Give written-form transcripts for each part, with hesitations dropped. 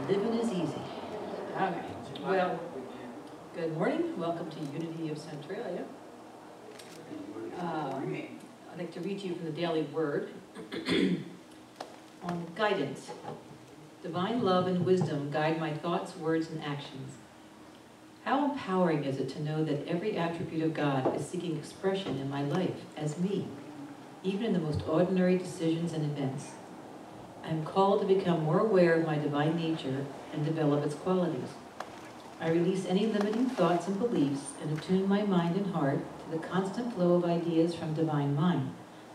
Living is easy. All right. Well, good morning. Welcome to Unity of Centralia. I'd like to read to you from the Daily Word on guidance. Divine love and wisdom guide my thoughts, words, and actions. How empowering is it to know that every attribute of God is seeking expression in my life as me, even in the most ordinary decisions and events. I am called to become more aware of my divine nature and develop its qualities. I release any limiting thoughts and beliefs and attune my mind and heart to the constant flow of ideas from divine mind.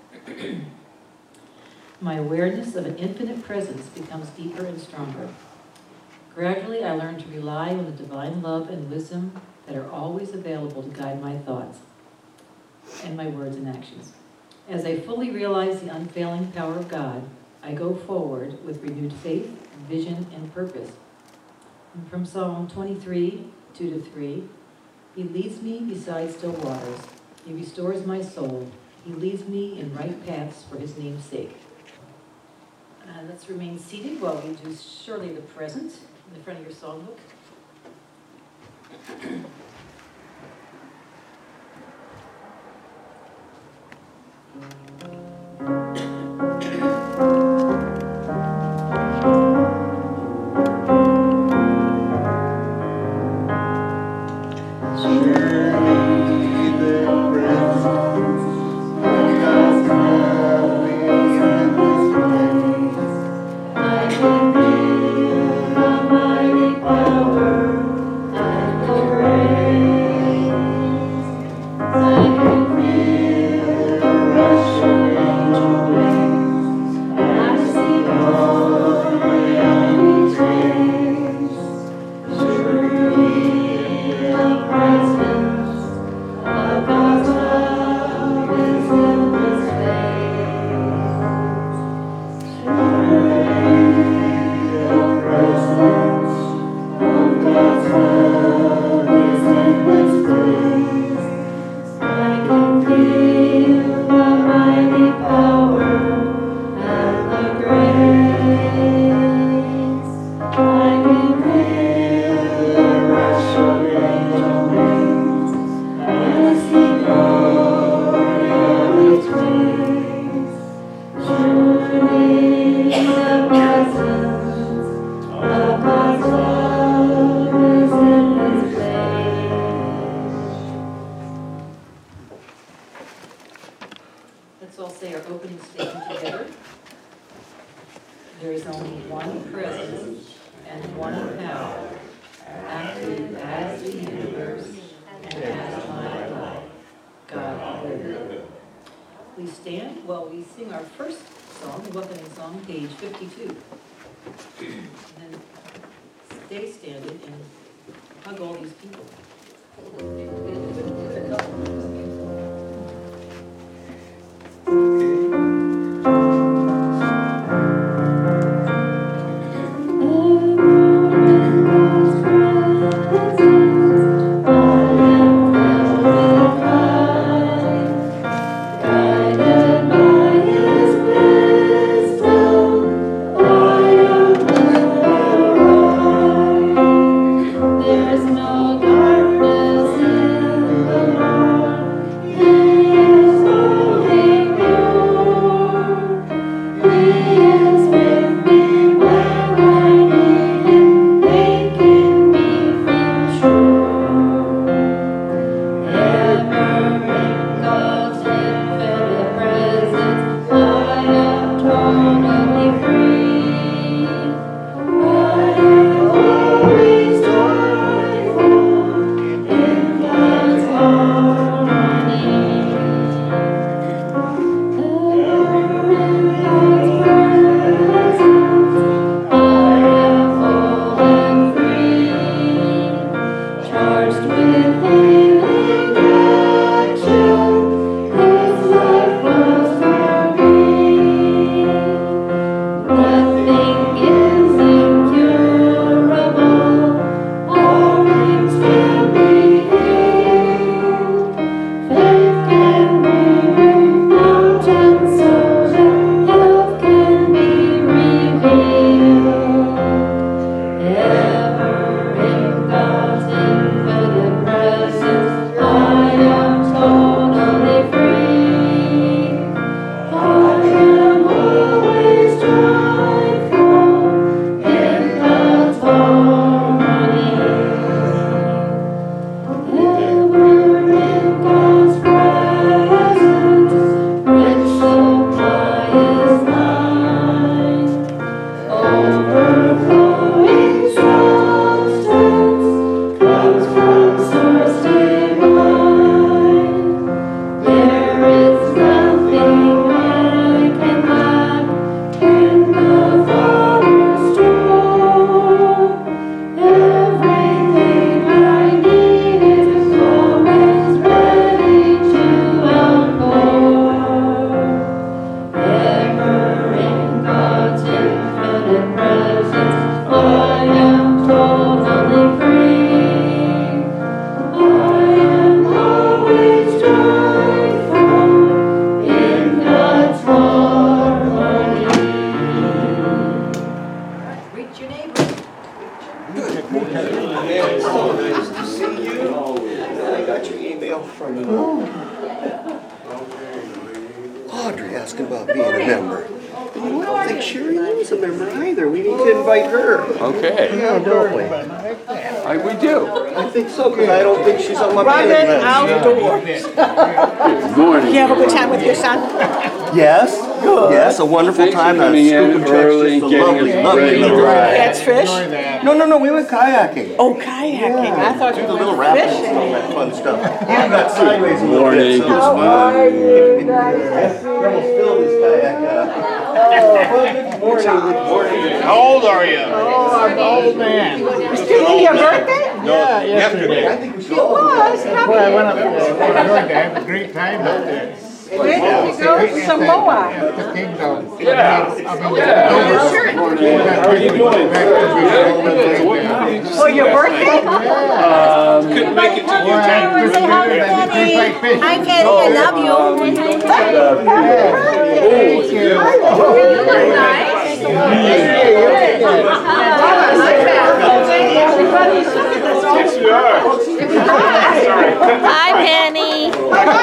My awareness of an infinite presence becomes deeper and stronger. Gradually, I learn to rely on the divine love and wisdom that are always available to guide my thoughts and my words and actions. As I fully realize the unfailing power of God, I go forward with renewed faith, vision, and purpose. And from Psalm 23, 2-3, He leads me beside still waters. He restores my soul. He leads me in right paths for His name's sake. Let's remain seated while we do Surely the Present in the front of your songbook. Let's all say our opening statement together. There is only one presence and one power, active as the universe and as my life, God live. Please stand while we sing our first song, the welcoming song, page 52. And then stay standing and hug all these people. There's no darkness in Meet your neighbor. Man, it's so nice to see you. I got your email from Audrey asking about being a member. I don't think Sherry Lynn's a member either. We need to invite her. Okay. Yeah, don't we? We do. I think so, because I don't think she's on my mailing list. Outdoors. Good morning. Did you have a good time with your son? Yes, yes, a wonderful Thanks for time. coming in early, Just a getting lovely, us lovely ready to little ride. Catch fish? No, we went kayaking. Oh, kayaking. I thought you The were little rapids fishing. and all that fun stuff. You got sideways a little Morning. bit. Good So morning. we almost filled this kayak up. Good morning. How old are you? Oh, I'm an old man. Today your birthday? Yeah, yesterday. I think we should It was. Before I went up there, I was to have a great time up there. Where did you go? Samoa. At the Kingdom. Yeah. How are you doing? For your birthday? Couldn't make it to you. Say hi to Kenny. Hi, Kenny. I love you. You look nice. Yes, we are. Hi, Penny.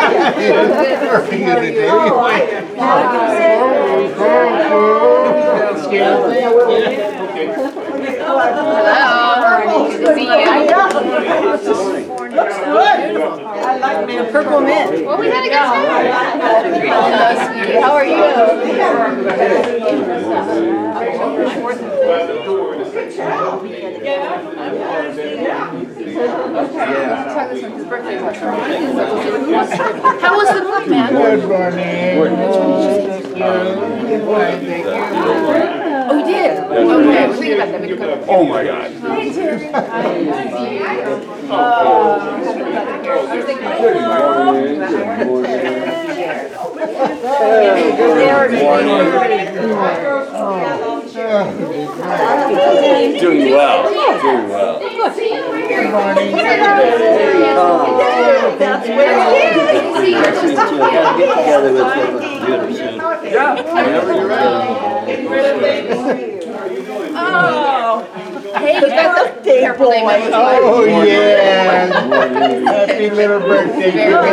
I like the purple mint. Well, we had a good time. How are you? How was the book, man? Good morning. Oh, you did? Okay, we're thinking about that. We can come. Oh my God. Doing well. Doing well. That's where Get together with computer soon. Yeah. Whenever you're ready. Oh. Hey, Birthday boy. Oh, yeah. Happy little birthday, baby boy.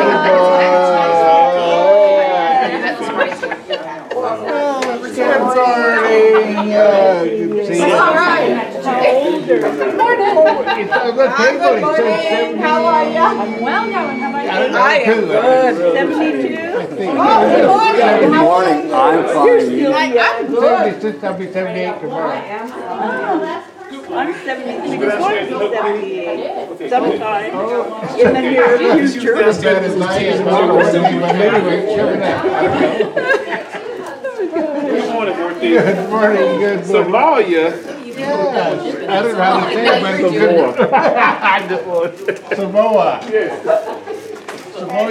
Good morning. Good to see you. All right. Good morning. It's a good table. It says 70. How are you? well, darling, how about you? I am good. 72? Good Good morning. I'm fine. I'm good. 76, I'll be 78 tomorrow. I'm 73, going to be 78. 75. In the near future. Not as bad as I am. I don't know what to do, but anyway, sure enough. Good morning, birthday. Good morning, good morning. Somalia. Yeah, I don't know how to say it, but it's good. Samoa. Samoa.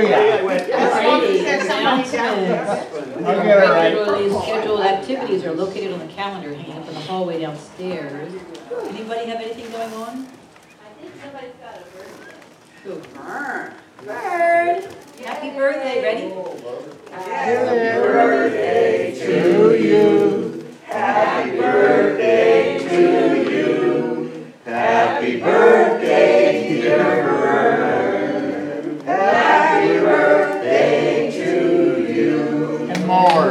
I'll get it right. Regularly scheduled activities are located on the calendar hanging up in the hallway downstairs. Anybody have anything going on? I think somebody's got a birthday. Bird. Happy birthday, ready? Happy birthday to you. Happy birthday to you. Happy birthday, dear Vern. Happy birthday to you. And more.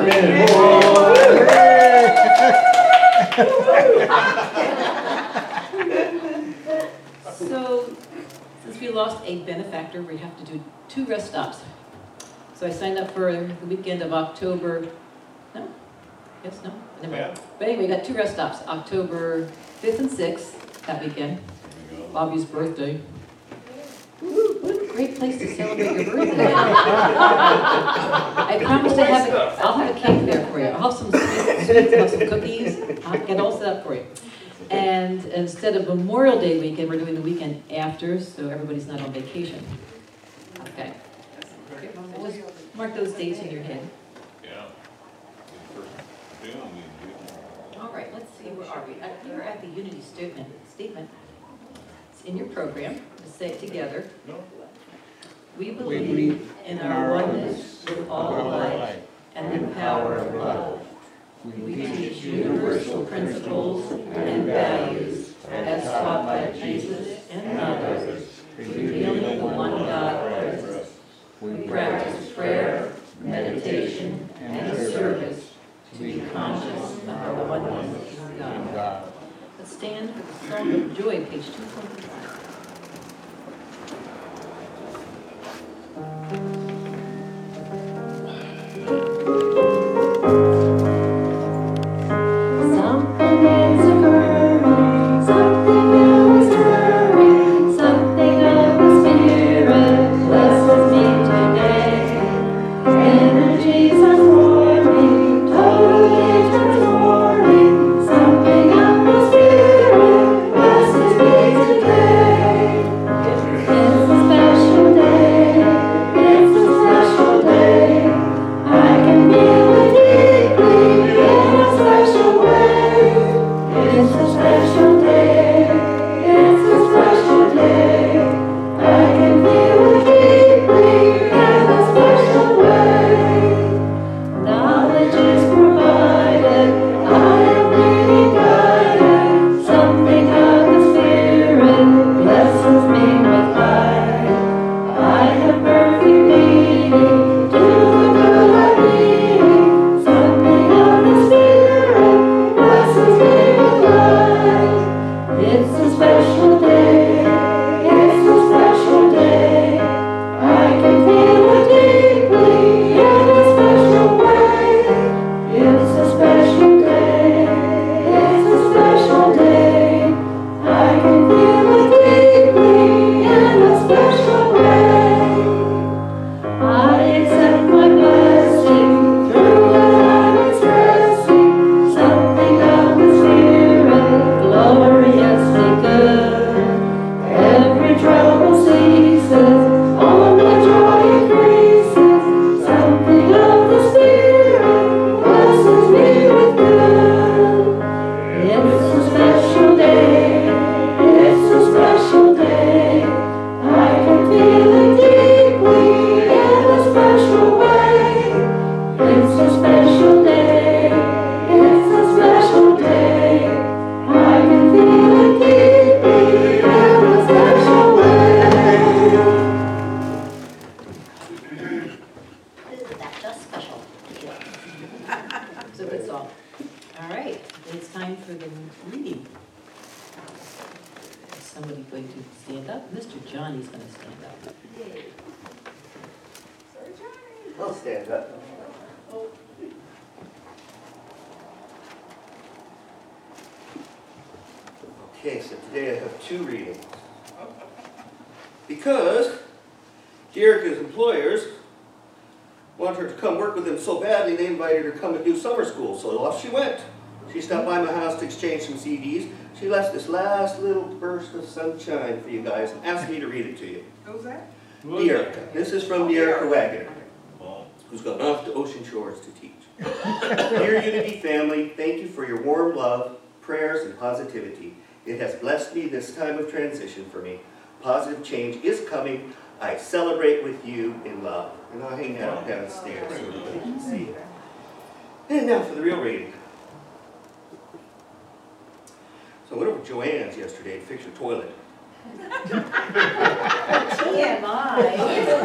So, since we lost a benefactor, we have to do 2 rest stops. So I signed up for the weekend of October, no? Yes, no? Never mind. But anyway, we got 2 rest stops, October 5th and 6th, that weekend. Bobby's birthday. Woo, what a great place to celebrate your birthday. I promise to have I'll have a cake there for you. I'll have some sweets, I'll have some cookies. I'll get all set up for you. And instead of Memorial Day weekend, we're doing the weekend after, so everybody's not on vacation. Okay. So just mark those dates in your head. Yeah. All right, let's see, where are we? We are at the unity statement. It's in your program. Let's say it together. We believe in our oneness with all life and the power of love. We teach universal principles and Let's stand for the Song of Joy, page 225. Something is occurring, something new is stirring, something of the Spirit blesses me today. Energies are forming, totally transforming, something of the Spirit blesses me today. It's a special day, it's a special day, I can feel it deeply in a special way. It's a special day, it's a special day, I can feel it deeply in a special way. Knowledge is provided, I am being guided, something of the Spirit blesses me with life. I have perfect meaning to the good I'm leading, something of the Spirit blesses me with life. It's a special day, it's a special day, I can feel it deeply in a special way. It's a special day, it's a special day, I can feel it deeply in a special way. I accept my blessing through what I'm expressing, something of the Spirit gloriously good. Every trouble ceases, all my joy increases, something of the Spirit blesses me with good. It's a special day, it's a special day, I can feel it deeply in a special way. It's a special day, it's a special day, I can feel it deeply in a special way. Isn't that just special? It's a good song. All right, it's time for the reading. Is somebody going to stand up? Mr. Johnny's going to stand up. I'll stand up. Okay, so today I have two readings. Because Jerica's employers wanted her to come work with them so badly, they invited her to come and do summer school. So off she went. She stopped by my house to exchange some CDs. She left this last little burst of sunshine for you guys and asked me to read it to you. Who's that? Dearica. This is from Dearica Wagner, who's gone off to Ocean Shores to teach. Dear Unity family, thank you for your warm love, prayers, and positivity. It has blessed me this time of transition for me. Positive change is coming. I celebrate with you in love. And I'll hang that up downstairs so everybody can see. And now for the real reading. So I went over to Joanne's yesterday to fix her toilet. TMI.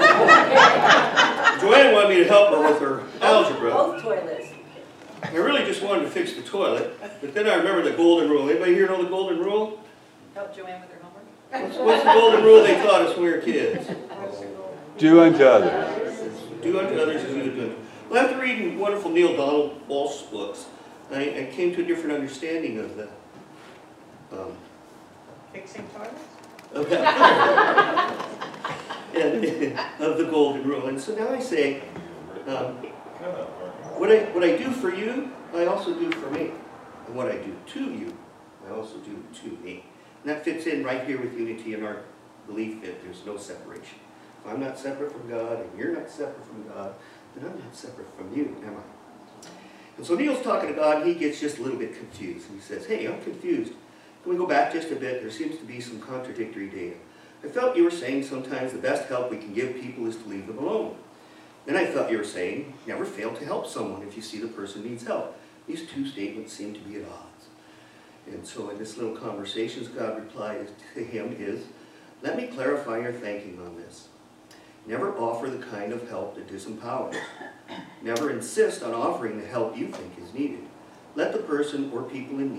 Joanne wanted me to help her with her algebra. Both toilets. I really just wanted to fix the toilet, but then I remember the golden rule. Anybody here know the golden rule? Help Joanne with her homework. What's the golden rule they taught us when we were kids? Do unto others. Do unto others as you would do unto. Well, after reading wonderful Neil Donald Walsh's books, I came to a different understanding of the Fixing toilets? of the golden rule. And so now I say, what I do for you, I also do for me. And what I do to you, I also do to me. And that fits in right here with unity in our belief that there's no separation. If I'm not separate from God and you're not separate from God, then I'm not separate from you, am I? And so Neil's talking to God and he gets just a little bit confused. And he says, hey, I'm confused. Can we go back just a bit? There seems to be some contradictory data. I felt you were saying sometimes the best help we can give people is to leave them alone. Then I thought you were saying, never fail to help someone if you see the person needs help. These two statements seem to be at odds. And so in this little conversations, God replied to him is, let me clarify your thinking on this. Never offer the kind of help that disempowers. Never insist on offering the help you think is needed. Let the person or people in need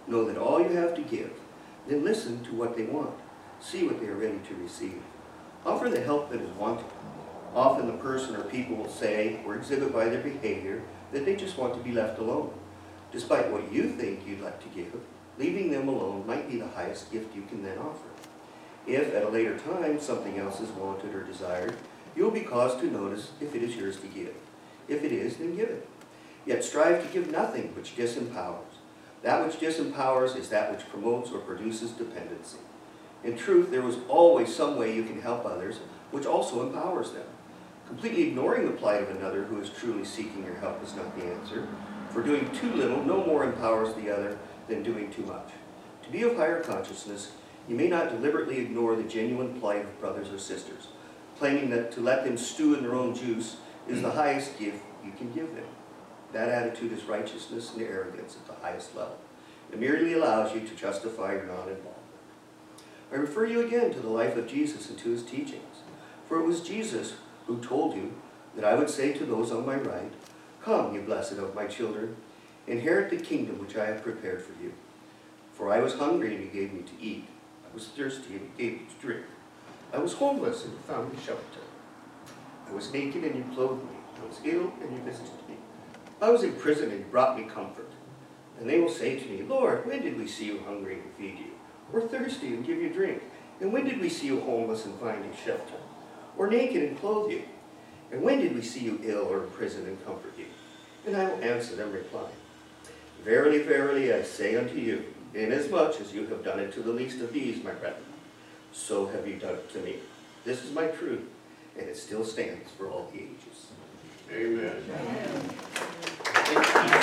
Know that all you have to give. Then listen to what they want. See what they are ready to receive. Offer the help that is wanted. Often the person or people will say or exhibit by their behavior that they just want to be left alone. Despite what you think you'd like to give, leaving them alone might be the highest gift you can then offer. If at a later time something else is wanted or desired, you'll be caused to notice if it is yours to give. If it is, then give it. Yet strive to give nothing which disempowers. That which disempowers is that which promotes or produces dependency. In truth, there is always some way you can help others which also empowers them. Completely ignoring the plight of another who is truly seeking your help is not the answer. For doing too little no more empowers the other than doing too much. To be of higher consciousness, you may not deliberately ignore the genuine plight of brothers or sisters, claiming that to let them stew in their own juice is the highest gift you can give them. That attitude is righteousness and arrogance at the highest level. It merely allows you to justify your non-involvement. I refer you again to the life of Jesus and to his teachings. For it was Jesus who told you that I would say to those on my right, "Come, you blessed of my children, inherit the kingdom which I have prepared for you. For I was hungry and you gave me to eat. I was thirsty and you gave me to drink. I was homeless and you found me shelter. I was naked and you clothed me. I was ill and you visited me. I was in prison and you brought me comfort." And they will say to me, "Lord, when did we see you hungry and feed you? Or thirsty and give you drink? And when did we see you homeless and find you shelter? Or naked and clothe you? And when did we see you ill or in prison and comfort you?" And I will answer them, replying, "Verily, verily, I say unto you, inasmuch as you have done it to the least of these, my brethren, so have you done it to me." This is my truth, and it still stands for all the ages. Amen. Thank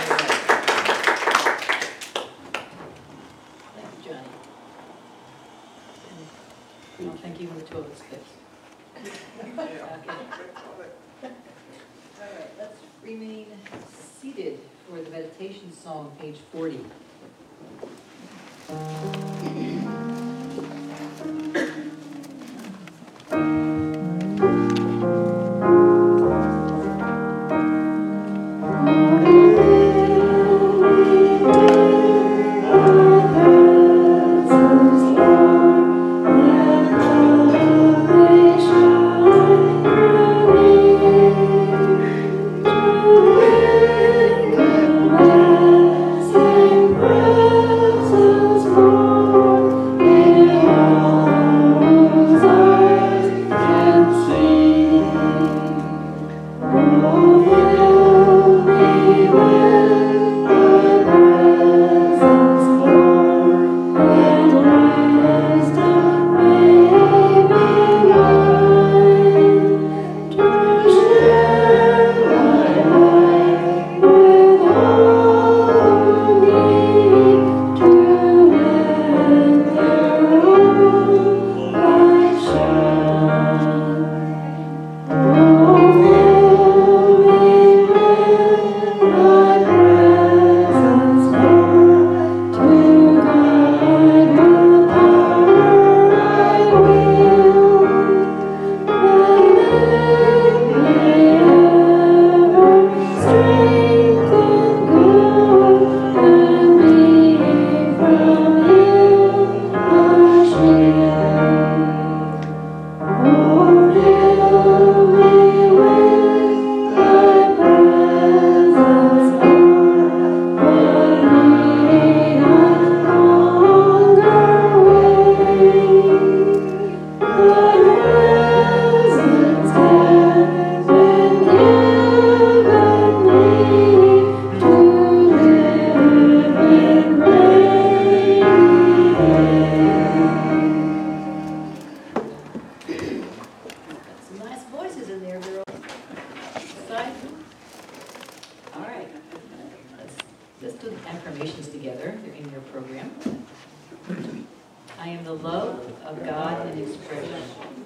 you, Johnny. And I'll thank you when the toilet's fixed. Okay. All right, let's remain seated for the meditation song, page 40. I am the love of God in expression.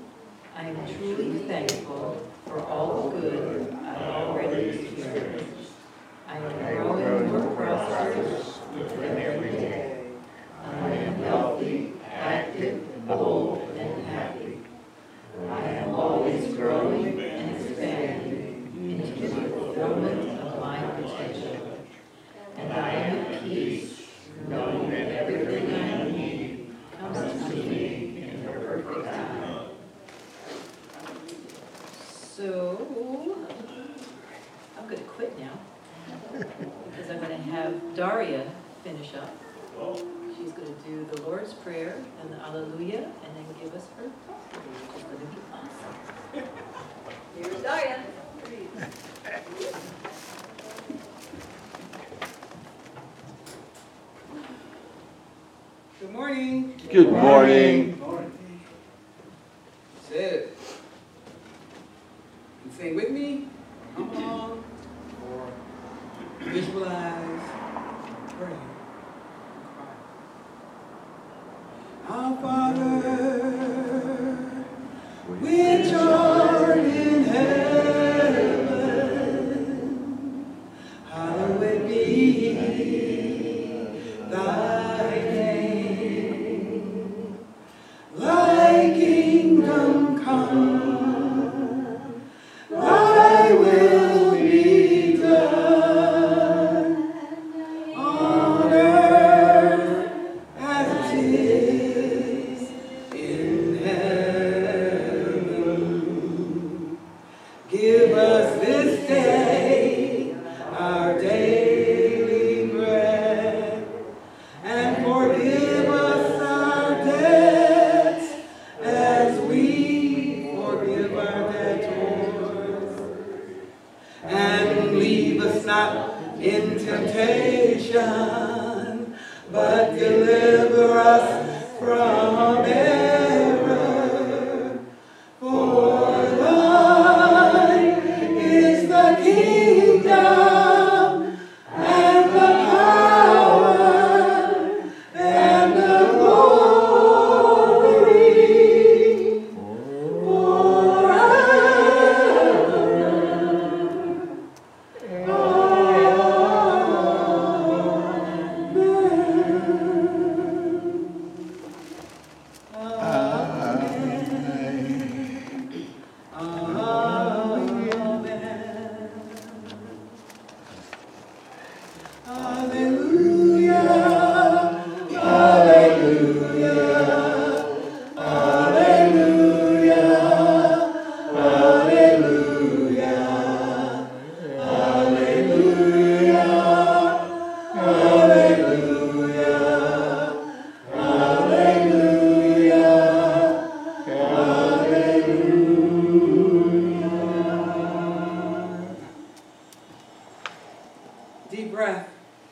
I am truly thankful for all the good I've already experienced. I am growing more prosperous with every day. I am healthy, active, bold, and happy. I am always growing and expanding into the fulfillment of my potential. And I am at peace, knowing that prayer and the Alleluia, and then give us her testimony, which is going to be awesome. Here's Diane. Good morning. Good morning. Said it. And sing with me. Come on. Or visualize. Pray. Cry. Our Father, which art in heaven, hallowed be thy name. Thy kingdom come, thy will be done on earth as it is in heaven. Give us this day our daily bread, and forgive us our debts as we forgive our debtors. And leave us not in temptation, but deliver us from error. For thine is the kingdom and the power and the glory forever. Deep breath.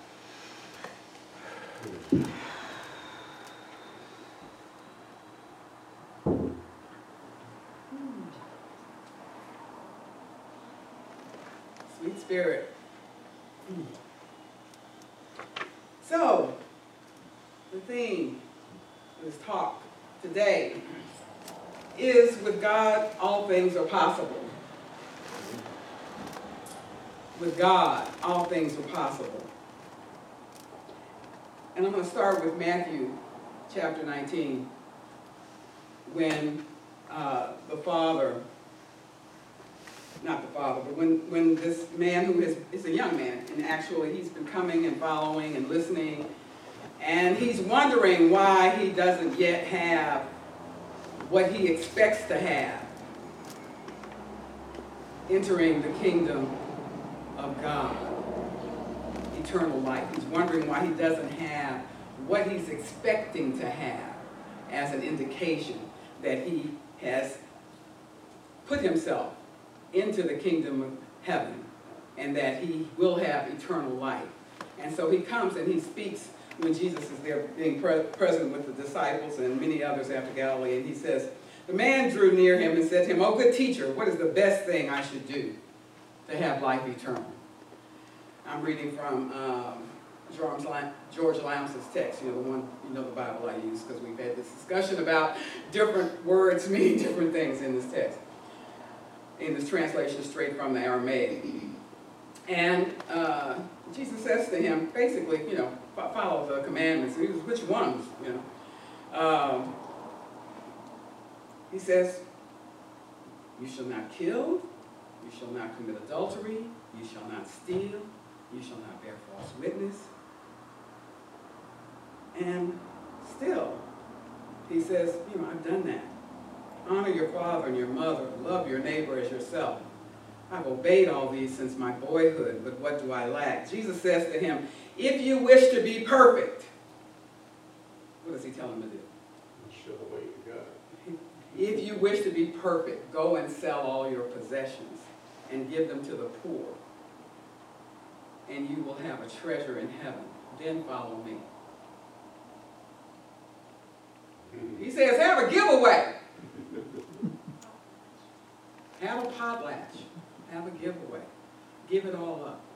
Sweet Spirit. So, the theme of this talk today is, with God, all things are possible. With God, all things are possible. And I'm going to start with Matthew chapter 19, when the father, not the father, but when this man who is a young man, and actually he's been coming and following and listening, and he's wondering why he doesn't yet have what he expects to have, entering the kingdom of God, eternal life. He's wondering why he doesn't have what he's expecting to have as an indication that he has put himself into the kingdom of heaven and that he will have eternal life. And so he comes and he speaks when Jesus is there being present with the disciples and many others after Galilee, and he says, the man drew near him and said to him, "Oh, good teacher, what is the best thing I should do to have life eternal?" I'm reading from George Lams's text, the one, the Bible I use, because we've had this discussion about different words meaning different things in this text, in this translation straight from the Aramaic. And Jesus says to him, basically, follow the commandments. He goes, which ones, He says, you shall not kill, you shall not commit adultery, you shall not steal, you shall not bear false witness. And still, he says, I've done that. Honor your father and your mother, love your neighbor as yourself. I've obeyed all these since my boyhood, but what do I lack? Jesus says to him, if you wish to be perfect, what What does he tell him to do? Show the way you got. If you wish to be perfect, go and sell all your possessions and give them to the poor, and you will have a treasure in heaven. Then follow me. He says, have a giveaway. Have a potlatch. Have a giveaway. Give it all up.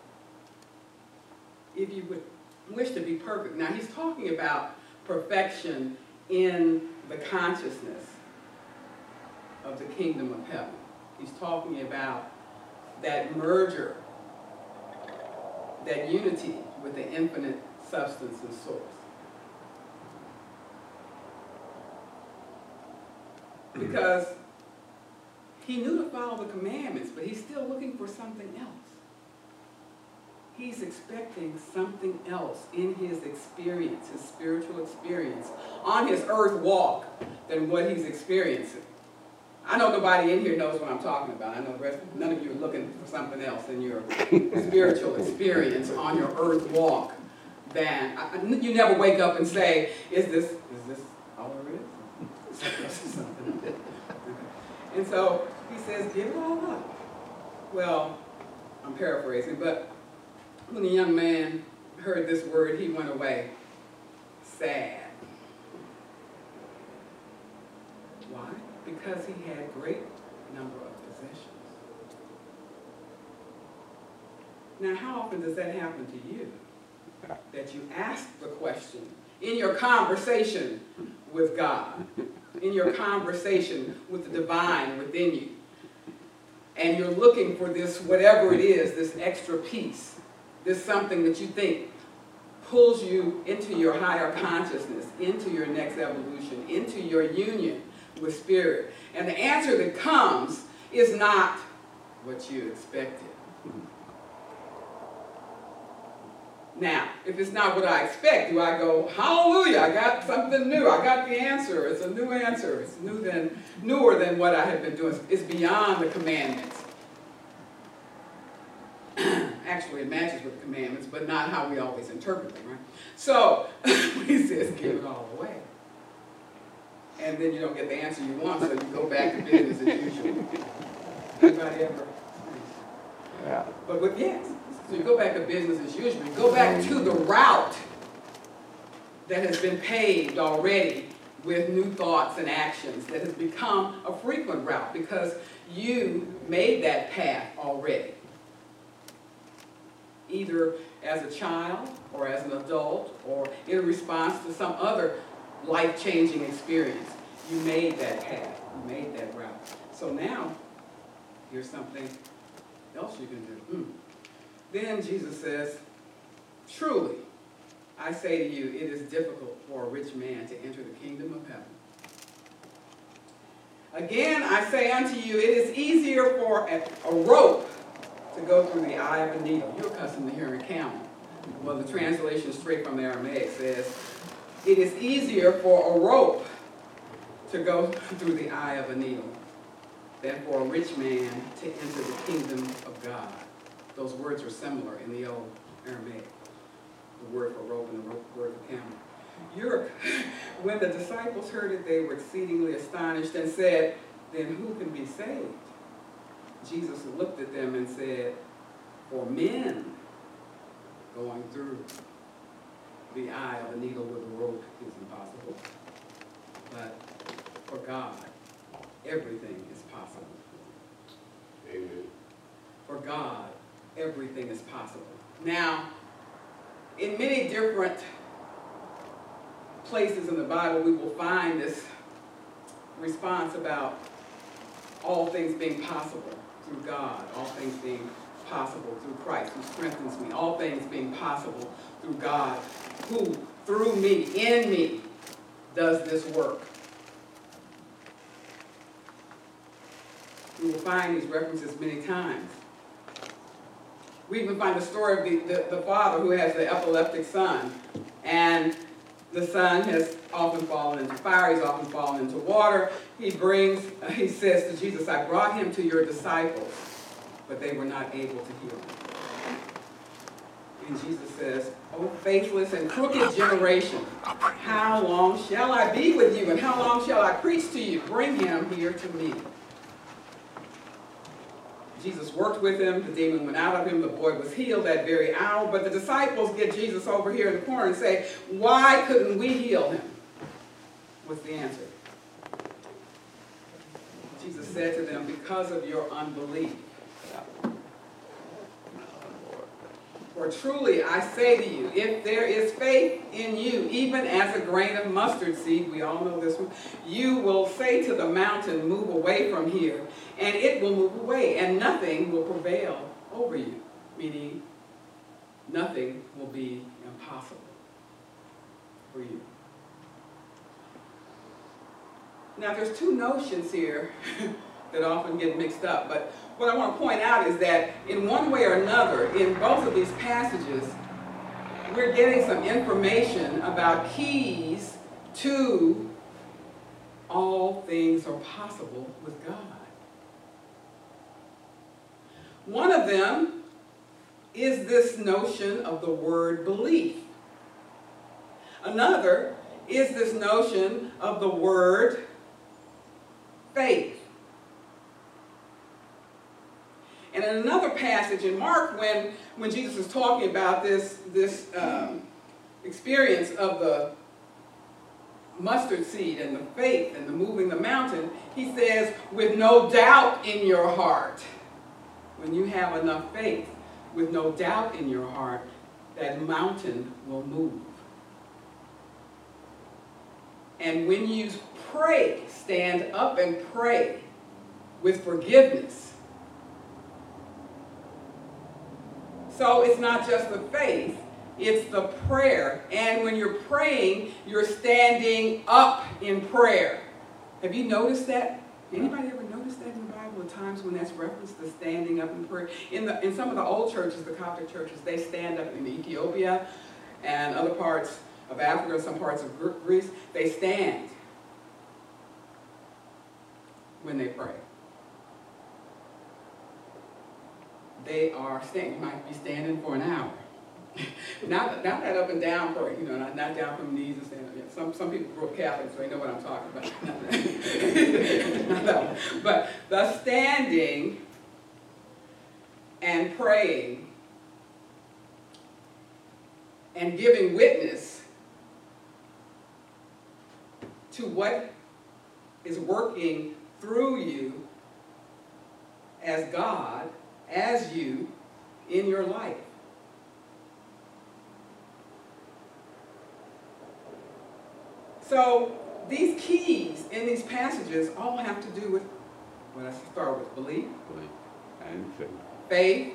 If you would wish to be perfect. Now he's talking about perfection in the consciousness of the kingdom of heaven. He's talking about that merger, that unity with the infinite substance and source. Because he knew to follow the commandments, but he's still looking for something else. He's expecting something else in his experience, his spiritual experience, on his earth walk than what he's experiencing. I know nobody in here knows what I'm talking about. I know the rest, none of you are looking for something else in your spiritual experience on your earth walk than, you never wake up and say, is this all there is? Something else. And so he says, give it all up. Well, I'm paraphrasing, but when the young man heard this word, he went away sad. Why? Because he had a great number of possessions. Now, how often does that happen to you? That you ask the question in your conversation with God, in your conversation with the divine within you, and you're looking for this, whatever it is, this extra piece, this something that you think pulls you into your higher consciousness, into your next evolution, into your union with spirit. And the answer that comes is not what you expected. Now, if it's not what I expect, do I go, hallelujah, I got something new, I got the answer, it's a new answer, it's newer than what I had been doing, it's beyond the commandments. Actually, it matches with the commandments, but not how we always interpret them, right? So, he says, give it all away. And then you don't get the answer you want, so you go back to business as usual. Anybody ever? Yeah. But yes, so you go back to business as usual. You go back to the route that has been paved already with new thoughts and actions, that has become a frequent route because you made that path already. Either as a child or as an adult or in response to some other life-changing experience. You made that path. You made that route. So now, here's something else you can do. Then Jesus says, truly, I say to you, it is difficult for a rich man to enter the kingdom of heaven. Again, I say unto you, it is easier for a rope to go through the eye of a needle. You're accustomed to hearing camel. Well, the translation straight from the Aramaic says, it is easier for a rope to go through the eye of a needle than for a rich man to enter the kingdom of God. Those words are similar in the old Aramaic. The word for rope and the word for camel. When the disciples heard it, they were exceedingly astonished and said, then who can be saved? Jesus looked at them and said, for men going through the eye of a needle with a rope is impossible. But for God, everything is possible. Amen. For God, everything is possible. Now, in many different places in the Bible, we will find this response about all things being possible through God, all things being possible through Christ, who strengthens me, all things being possible through God, who, through me, in me, does this work. We will find these references many times. We even find the story of the father who has the epileptic son, and the son has often fallen into fire, he's often fallen into water. He says to Jesus, I brought him to your disciples, but they were not able to heal him. And Jesus says, "O faithless and crooked generation, how long shall I be with you, and how long shall I preach to you? Bring him here to me." Jesus worked with him, the demon went out of him, the boy was healed that very hour, but the disciples get Jesus over here in the corner and say, "Why couldn't we heal him?" What's the answer? Jesus said to them, "Because of your unbelief. For truly I say to you, if there is faith in you, even as a grain of mustard seed," we all know this one, "you will say to the mountain, move away from here, and it will move away, and nothing will prevail over you." Meaning, nothing will be impossible for you. Now, there's two notions here that often get mixed up, but what I want to point out is that in one way or another, in both of these passages, we're getting some information about keys to all things are possible with God. One of them is this notion of the word belief. Another is this notion of the word faith. And in another passage in Mark, when Jesus is talking about this experience of the mustard seed and the faith and the moving the mountain, he says, with no doubt in your heart. When you have enough faith, with no doubt in your heart, that mountain will move. And when you pray, stand up and pray with forgiveness. So it's not just the faith, it's the prayer. And when you're praying, you're standing up in prayer. Have you noticed that? Anybody ever noticed that in the Bible, at times when that's referenced, the standing up in prayer? In some of the old churches, the Coptic churches, they stand up in Ethiopia and other parts of Africa, some parts of Greece, they stand when they pray. They are standing. You might be standing for an hour. Not that up and down prayer, not down from the knees and standing. Yeah, some people grew up Catholic, so they know what I'm talking about. Not that one. But the standing and praying and giving witness to what is working through you as God, as you, in your life. So these keys in these passages all have to do with what I start with: belief, And faith. faith,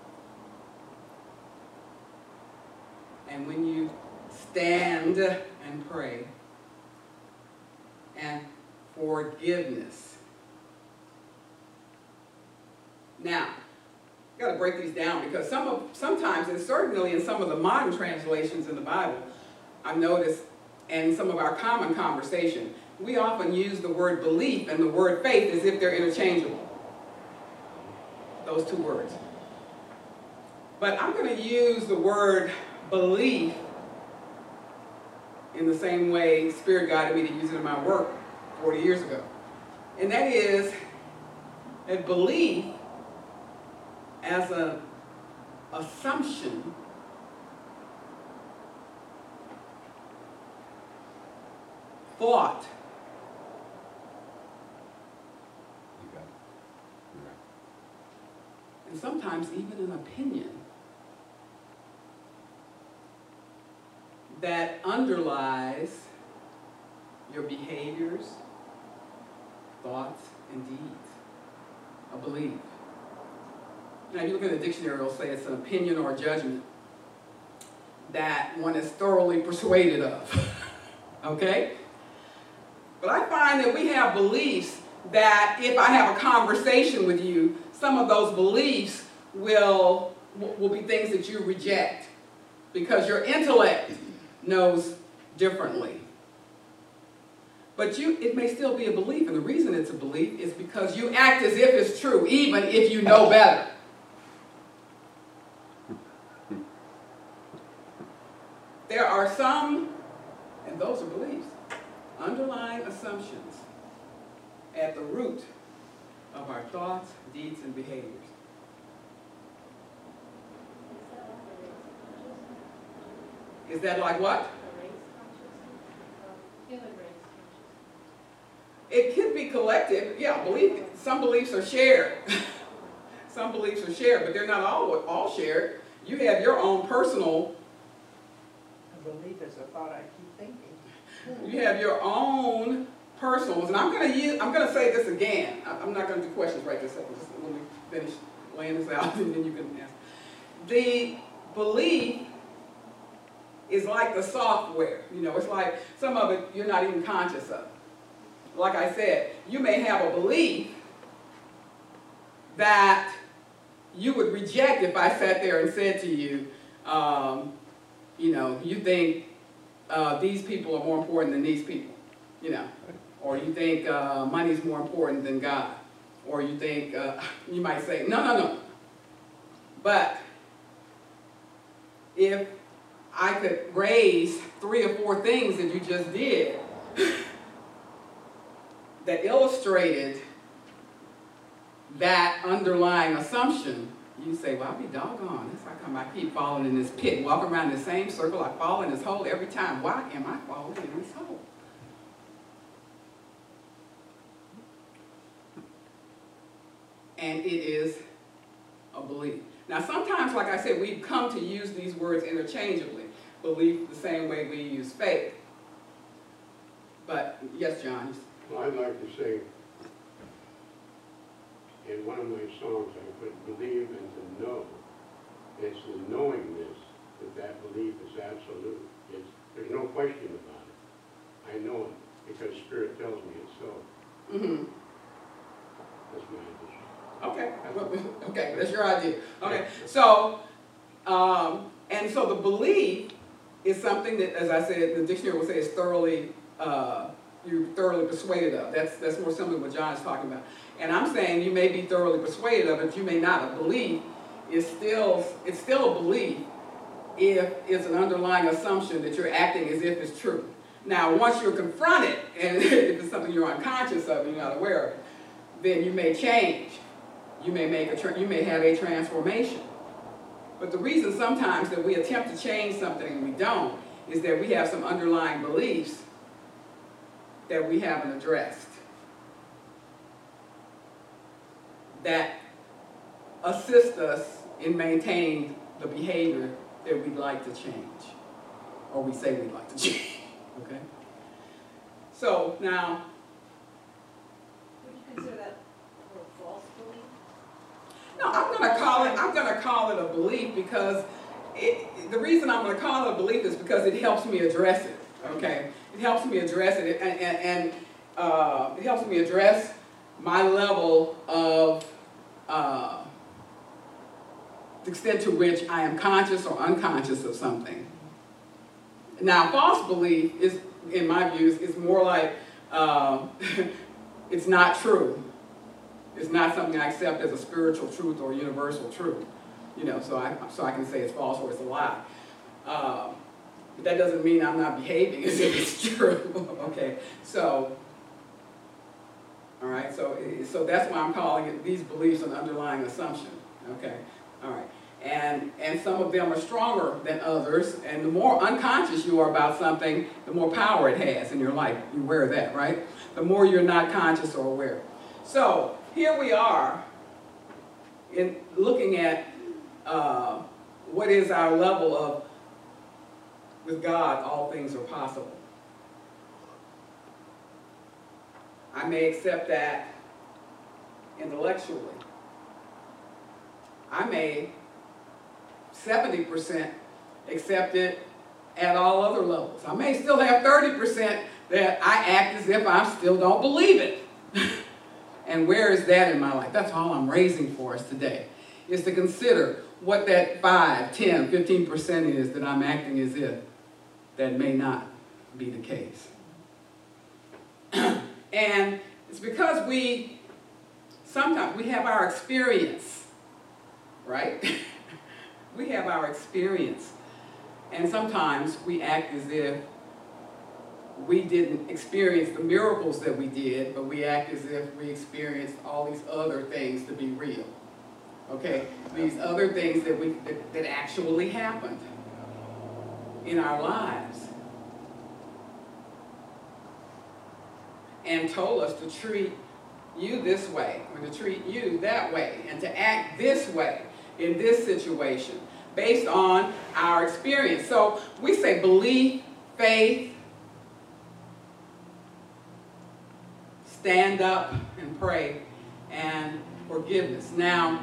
and when you stand and pray, and forgiveness. Now, I've got to break these down because sometimes, and certainly in some of the modern translations in the Bible, I've noticed, and in some of our common conversation, we often use the word belief and the word faith as if they're interchangeable. Those two words. But I'm going to use the word belief in the same way Spirit guided me to use it in my work 40 years ago. And that is that belief as an assumption thought. You got it. You're right. And sometimes even an opinion that underlies your behaviors, thoughts, and deeds. A belief. Now, if you look at the dictionary, it'll say it's an opinion or a judgment that one is thoroughly persuaded of. Okay? But I find that we have beliefs that if I have a conversation with you, some of those beliefs will be things that you reject because your intellect knows differently. But it may still be a belief, and the reason it's a belief is because you act as if it's true, even if you know better. underlying assumptions at the root of our thoughts, deeds, and behaviors. Is that like what? It could be collective, yeah, some beliefs are shared. Some beliefs are shared, but they're not all shared. You have your own personal. A belief is a thought I keep thinking. You have your own personal ones, and I'm gonna say this again. I'm not gonna do questions right this second. Just let me finish laying this out, and then you can ask. The belief is like the software. You know, it's like some of it you're not even conscious of. Like I said, you may have a belief that you would reject if I sat there and said to you, you know, you think these people are more important than these people, you know, or you think money's more important than God, or you think, you might say, no. But if I could raise 3 or 4 things that you just did that illustrated that underlying assumption, you say, well, I'll be doggone. That's how come I keep falling in this pit, walking around in the same circle. I fall in this hole every time. Why am I falling in this hole? And it is a belief. Now, sometimes, like I said, we come to use these words interchangeably. Belief the same way we use faith. But, yes, John? Well, I'd like to say, in one of my songs, I put believe and to know. It's the knowingness that belief is absolute. There's no question about it. I know it because Spirit tells me it's so. Mm-hmm. That's my addition. Okay, okay, that's your idea. Okay, so, and so the belief is something that, as I said, the dictionary will say is thoroughly, you're thoroughly persuaded of. That's more similar to what John is talking about. And I'm saying you may be thoroughly persuaded of it, you may not. A belief is still a belief if it's an underlying assumption that you're acting as if it's true. Now, once you're confronted, and if it's something you're unconscious of and you're not aware of, then you may change. You may you may have a transformation. But the reason sometimes that we attempt to change something and we don't is that we have some underlying beliefs that we haven't addressed, that assist us in maintaining the behavior that we'd like to change, or we say we'd like to change, okay? So now, Would you consider that a false belief? no, I'm gonna call it a belief because the reason I'm gonna call it a belief is because it helps me address it, okay? It helps me address it, and it helps me address my level of the extent to which I am conscious or unconscious of something. Now, false belief is, in my views, is more like it's not true. It's not something I accept as a spiritual truth or universal truth. You know, so I can say it's false or it's a lie. But that doesn't mean I'm not behaving as if it's true. Okay, so. All right, so that's why I'm calling it these beliefs an underlying assumption. Okay, all right, and some of them are stronger than others, and the more unconscious you are about something, the more power it has in your life. You're aware of that, right? The more you're not conscious or aware. So here we are in looking at what is our level of, with God, all things are possible. I may accept that intellectually. I may 70% accept it at all other levels. I may still have 30% that I act as if I still don't believe it. And where is that in my life? That's all I'm raising for us today, is to consider what that 5, 10, 15% is that I'm acting as if that may not be the case. And it's because sometimes we have our experience, right? We have our experience. And sometimes we act as if we didn't experience the miracles that we did, but we act as if we experienced all these other things to be real. Okay? These other things that actually happened in our lives. And told us to treat you this way, or to treat you that way, and to act this way in this situation, based on our experience. So we say belief, faith, stand up and pray, and forgiveness. Now,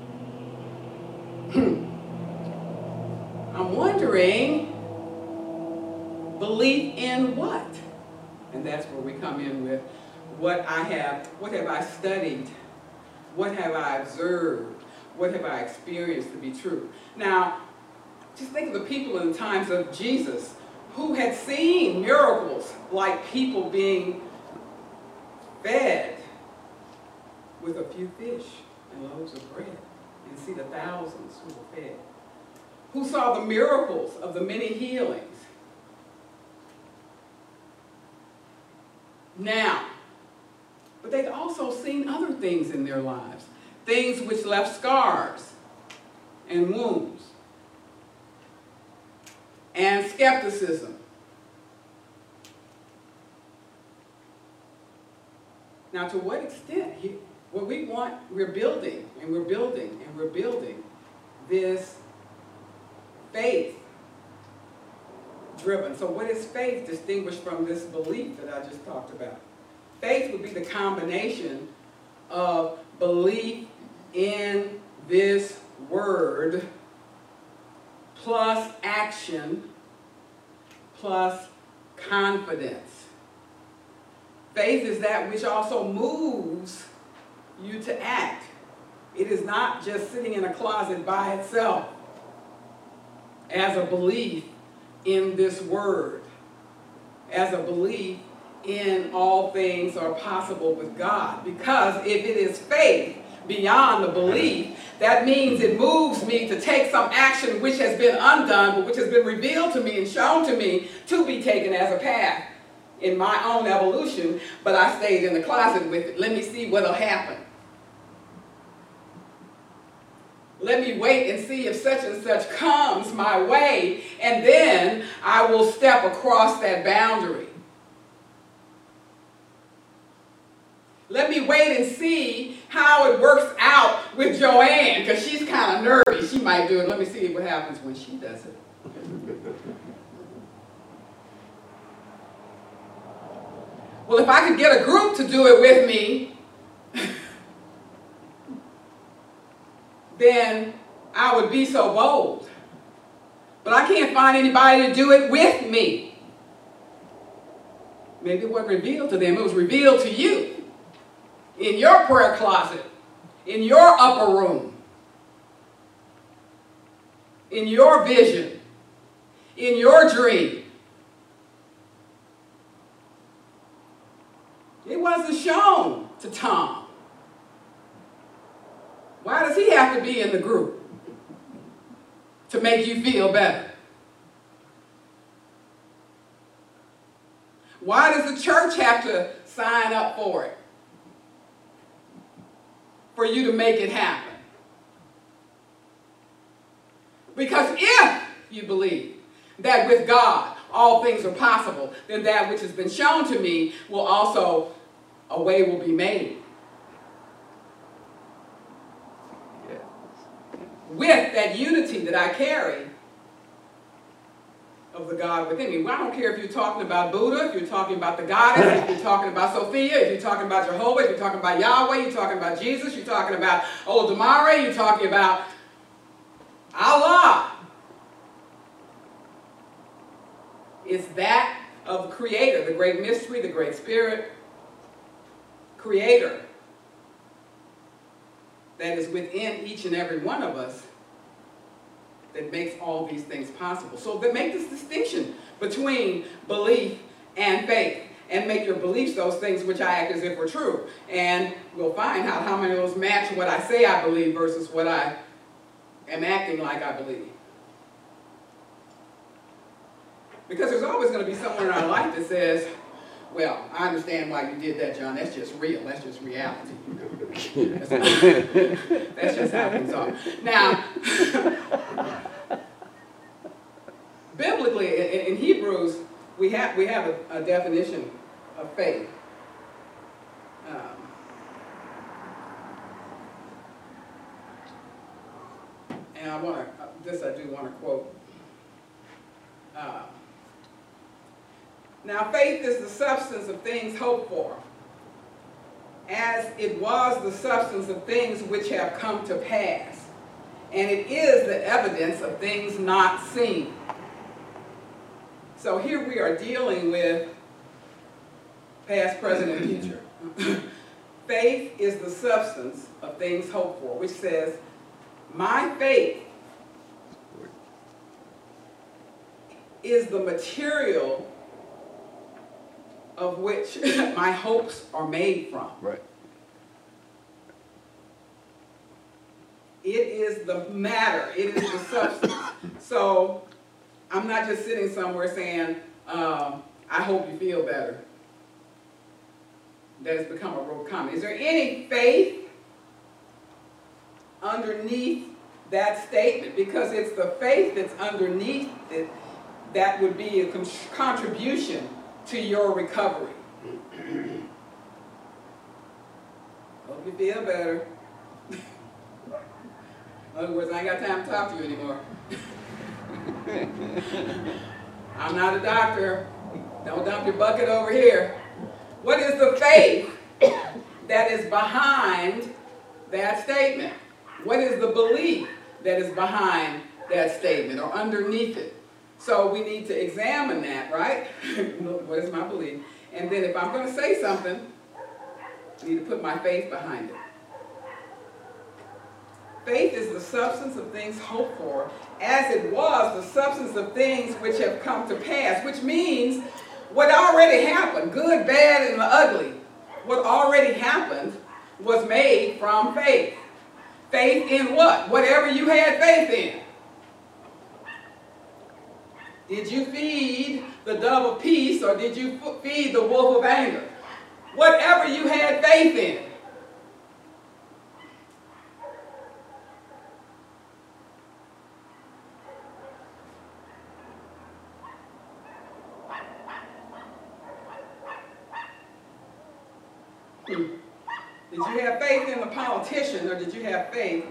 I'm wondering, belief in what? And that's where we come in with what have I studied? What have I observed? What have I experienced to be true? Now, just think of the people in the times of Jesus who had seen miracles like people being fed with a few fish and loaves of bread, and see the thousands who were fed. Who saw the miracles of the many healings. Now, but they'd also seen other things in their lives, things which left scars and wounds and skepticism. Now, to what extent? What we want, we're building, and we're building, and we're building this faith-driven. So what is faith distinguished from this belief that I just talked about? Faith would be the combination of belief in this word plus action plus confidence. Faith is that which also moves you to act. It is not just sitting in a closet by itself as a belief in this word, as a belief in all things are possible with God. Because if it is faith beyond the belief, that means it moves me to take some action which has been undone, but which has been revealed to me and shown to me to be taken as a path in my own evolution, but I stayed in the closet with it. Let me see what'll happen. Let me wait and see if such and such comes my way, and then I will step across that boundary. Let me wait and see how it works out with Joanne, because she's kind of nervy. She might do it. Let me see what happens when she does it. Well, if I could get a group to do it with me, then I would be so bold. But I can't find anybody to do it with me. Maybe it wasn't revealed to them. It was revealed to you in your prayer closet, in your upper room, in your vision, in your dream. It wasn't shown to Tom. Why does he have to be in the group? To make you feel better. Why does the church have to sign up for it? For you to make it happen. Because if you believe that with God all things are possible, then that which has been shown to me will also, a way will be made. With that unity that I carry of the God within me. Well, I don't care if you're talking about Buddha, if you're talking about the goddess, if you're talking about Sophia, if you're talking about Jehovah, if you're talking about Yahweh, you're talking about Jesus, you're talking about Oldemare, you're talking about Allah. It's that of the Creator, the great mystery, the great spirit, Creator, that is within each and every one of us that makes all these things possible. So they make this distinction between belief and faith, and make your beliefs those things which I act as if were true. And we'll find out how many of those match what I say I believe versus what I am acting like I believe. Because there's always going to be someone in our life that says, well, I understand why you did that, John. That's just real. That's just reality. That's just how things are. Now, biblically, in Hebrews, we have a definition of faith. And I do want to quote. Now, faith is the substance of things hoped for, as it was the substance of things which have come to pass, and it is the evidence of things not seen. So here we are dealing with past, present, and future. Faith is the substance of things hoped for, which says, my faith is the material of which my hopes are made from. Right. It is the matter. It is the substance. So I'm not just sitting somewhere saying, I hope you feel better. That has become a rote comment. Is there any faith underneath that statement? Because it's the faith that's underneath it that would be a contribution to your recovery. Hope you feel better. In other words, I ain't got time to talk to you anymore. I'm not a doctor. Don't dump your bucket over here. What is the faith that is behind that statement? What is the belief that is behind that statement or underneath it? So we need to examine that, right? What is my belief? And then if I'm going to say something, I need to put my faith behind it. Faith is the substance of things hoped for, as it was the substance of things which have come to pass, which means what already happened, good, bad, and the ugly, what already happened was made from faith. Faith in what? Whatever you had faith in. Did you feed the dove of peace, or did you feed the wolf of anger? Whatever you had faith in. Did you have faith in the politician, or did you have faith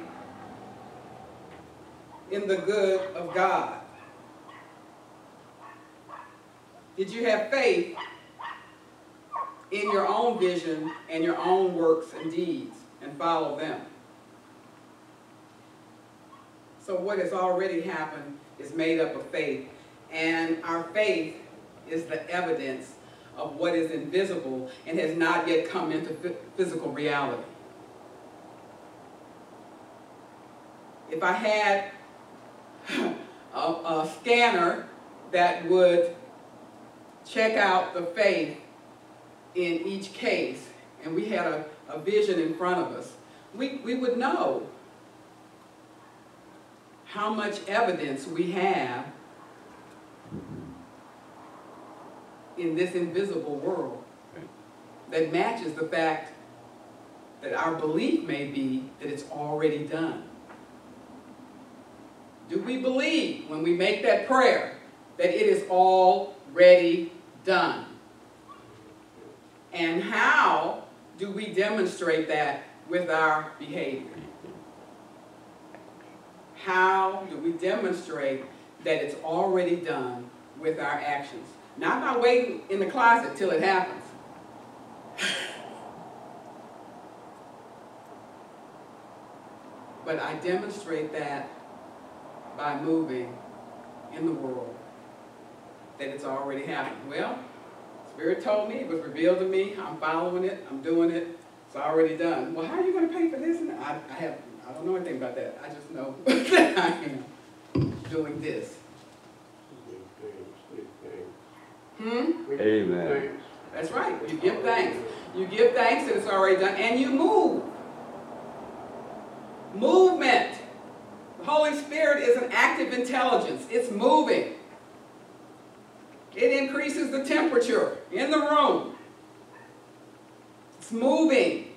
in the good of God? Did you have faith in your own vision and your own works and deeds and follow them? So what has already happened is made up of faith, and our faith is the evidence of what is invisible and has not yet come into physical reality. If I had a scanner that would check out the faith in each case, and we had a vision in front of us, we would know how much evidence we have in this invisible world that matches the fact that our belief may be that it's already done. Do we believe when we make that prayer that it is already done? And how do we demonstrate that with our behavior? How do we demonstrate that it's already done with our actions? Not by waiting in the closet till it happens. But I demonstrate that by moving in the world, that it's already happened. Well, Spirit told me, it was revealed to me, I'm following it, I'm doing it, it's already done. Well, how are you going to pay for this? I don't know anything about that. I just know that I am doing this. Amen. That's right. You give thanks. You give thanks that it's already done, and you move. Movement. The Holy Spirit is an active intelligence. It's moving. It increases the temperature in the room. It's moving.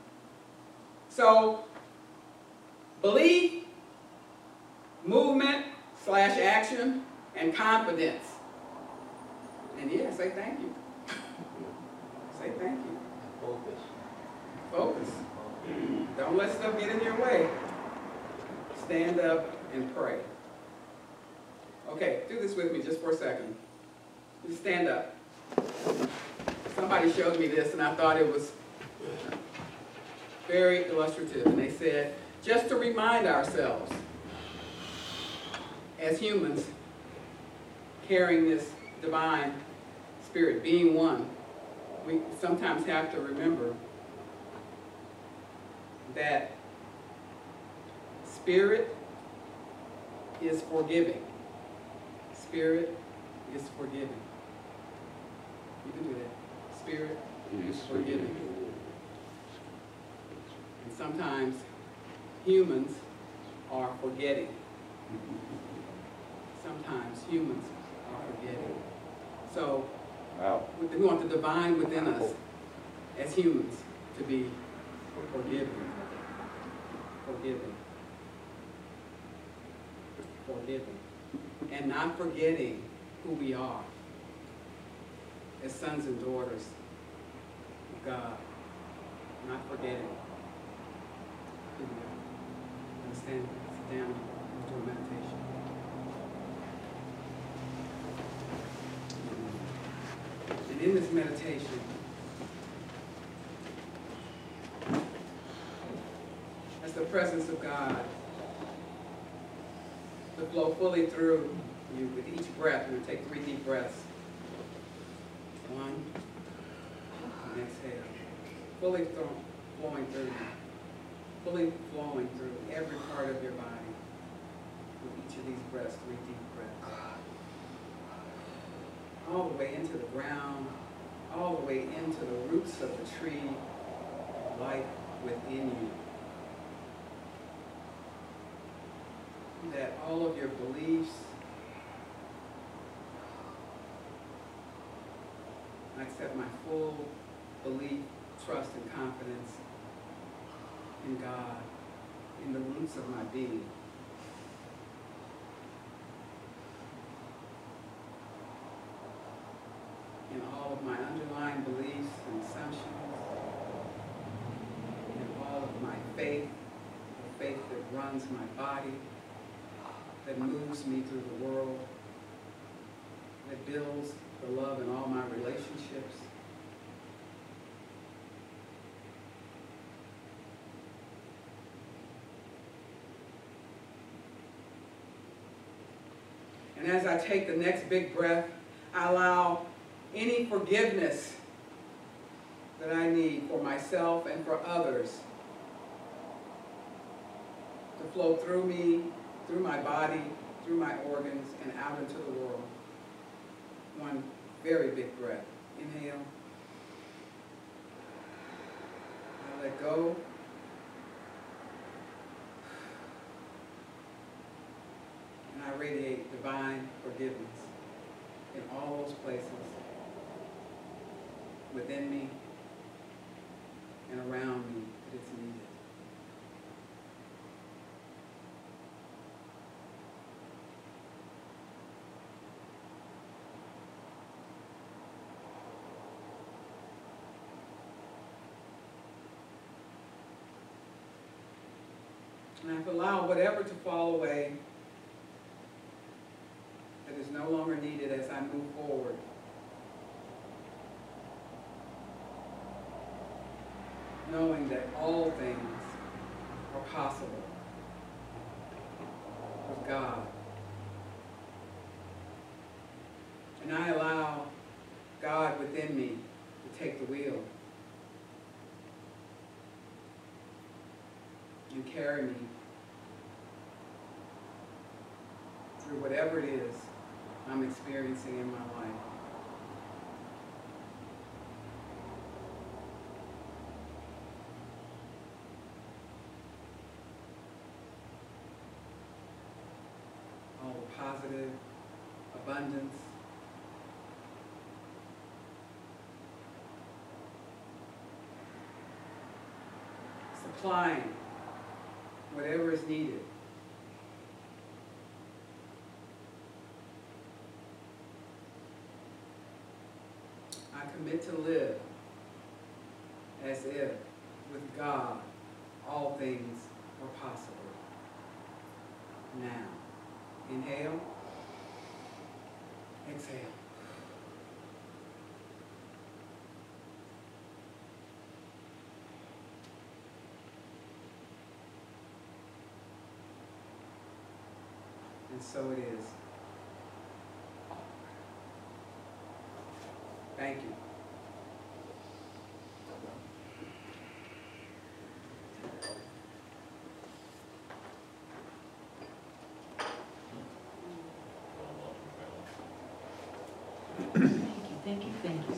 So, belief, movement / action, and confidence. And yeah, say thank you. Say thank you. Focus. Focus. Don't let stuff get in your way. Stand up and pray. Okay, do this with me just for a second. Just stand up. Somebody showed me this and I thought it was very illustrative. And they said, just to remind ourselves, as humans, carrying this divine spirit, being one, we sometimes have to remember that spirit is forgiving. Spirit is forgiving. You can do that. Spirit is forgiving. And sometimes humans are forgetting. Sometimes humans are forgetting. So Wow. we want the divine within us as humans to be forgiving. Forgiving. Forgiving. And not forgetting who we are as sons and daughters of God. Not forgetting who we are. Understand? Sit down and do a meditation. And in this meditation, as the presence of God to flow fully through you with each breath. We're going to take 3 deep breaths. 1, and exhale. Fully flowing through you. Fully flowing through every part of your body with each of these breaths, 3 deep breaths. All the way into the ground, all the way into the roots of the tree, life within you. That all of your beliefs, I accept my full belief, trust, and confidence in God, in the roots of my being. In all of my underlying beliefs and assumptions, in all of my faith, the faith that runs my body, that moves me through the world, that builds the love in all my relationships. And as I take the next big breath, I allow any forgiveness that I need for myself and for others to flow through me, through my body, through my organs, and out into the world. 1 very big breath. Inhale. I let go. And I radiate divine forgiveness in all those places within me and around me that it's needed. And I allow whatever to fall away that is no longer needed as I move forward. Knowing that all things are possible with God. And I allow God within me to take the wheel and carry me through whatever it is I'm experiencing in my life. All the positive, abundance, supplying whatever is needed. I commit to live as if with God all things are possible. Now, inhale, exhale. And so it is. Thank you. Thank you, thank you.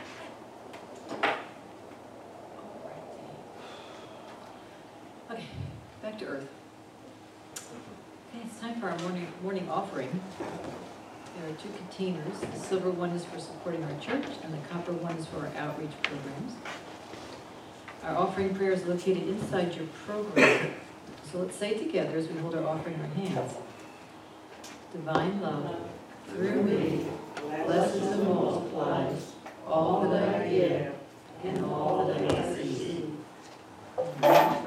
Okay, back to earth. Okay, it's time for our morning offering. There are 2 containers. The silver one is for supporting our church, and the copper one is for our outreach programs. Our offering prayer is located inside your program. So let's say it together as we hold our offering in our hands. Divine love, through me, blesses and multiplies all that I give and all that I receive. I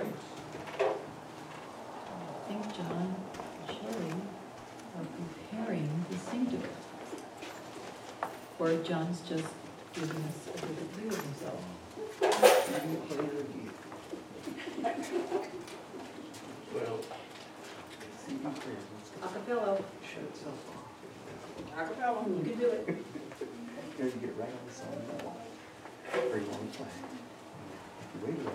think John and Sherry are preparing to sing to it. Or John's just giving us a little view of himself. Well, Acapella. Acapella, you can do it. Here you get right on the song now. Or you want to play. If you wait a little.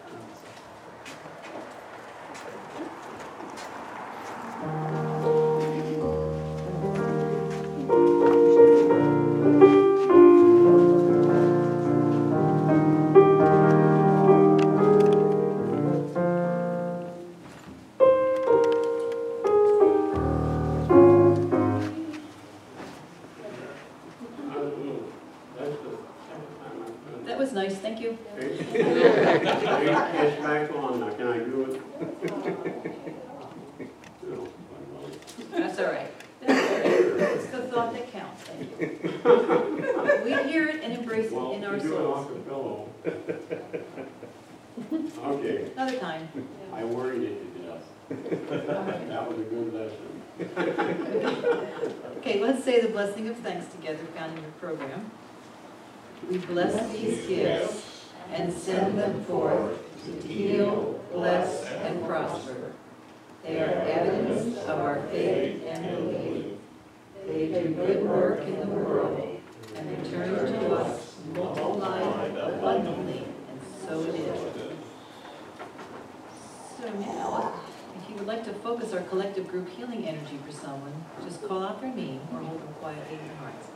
That was nice, thank you. it's back on now, can I do it? No. That's all right. That's all right. It's the thought that counts, thank you. We hear it and embrace it Well, in our you do it off souls. the pillow. Okay, Another time. I worried it to death. That was a good lesson. Okay, let's say the blessing of thanks together found in your program. We bless these gifts and send them forth to heal, bless, and prosper. They are evidence of our faith and belief. They do good work in the world and return to us multiplied abundantly, and so it is. So now, if you would like to focus our collective group healing energy for someone, just call out their name or hold them quietly in your hearts.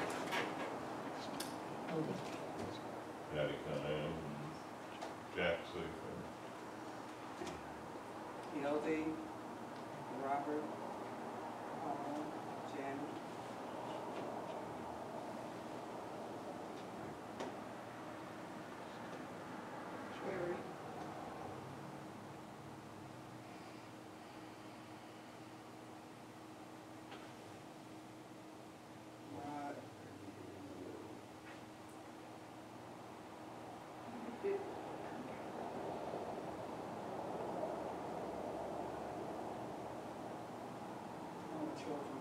Hold it. Patty Cunningham, Jack Sleeper. Hildy, Robert, Paul, Janet. Sherry. Rod. Children.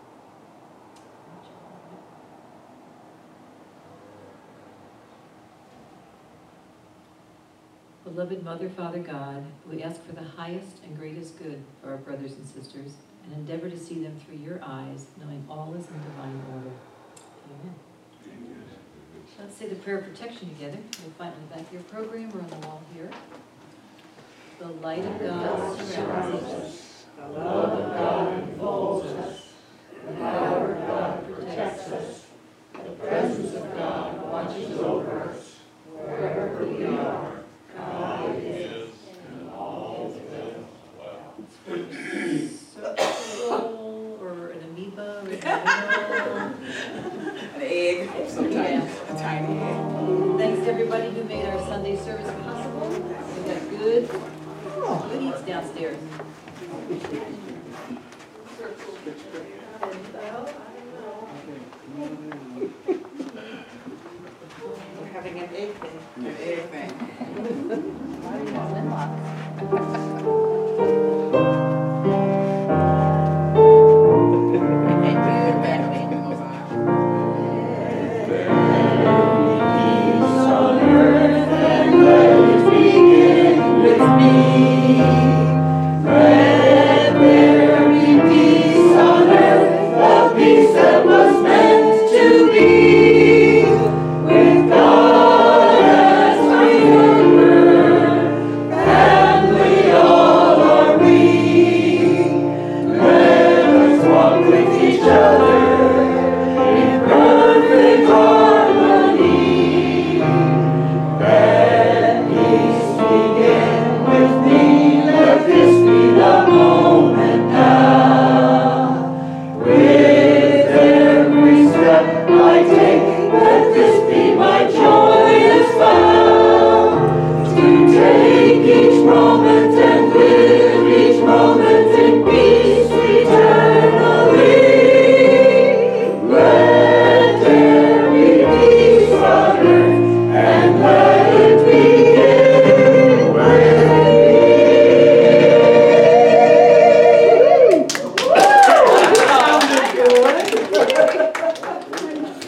Beloved Mother, Father God, we ask for the highest and greatest good for our brothers and sisters and endeavor to see them through your eyes, knowing all is in divine order. Amen. Let's say the prayer of protection together. You'll find it in the back of your program or on the wall here. The light of God surrounds us. The love of God enfolds us. The power of God protects us. The presence of God watches over us. Wherever we are, God is, and all is well. Circle or an amoeba or An egg, sometimes a tiny egg. Thanks to everybody who made our Sunday service possible. We got good Good eats downstairs. We're having an egg thing. An egg thing. Why do you want